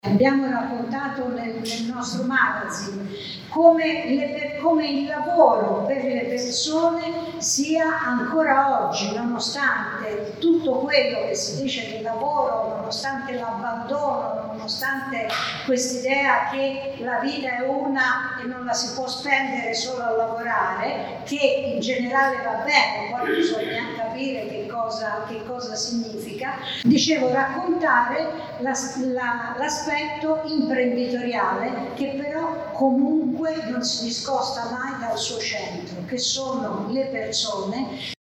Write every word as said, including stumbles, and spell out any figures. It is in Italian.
Abbiamo raccontato nel, nel nostro magazine come, le, come il lavoro per le persone sia ancora oggi, nonostante tutto quello che si dice del lavoro, nonostante l'abbandono, nonostante quest'idea che la vita è una e non la si può spendere solo a lavorare, che in generale va bene, poi bisogna capire che cosa, che cosa significa. Dicevo, raccontare l'aspetto imprenditoriale che però comunque non si discosta mai dal suo centro, che sono le persone.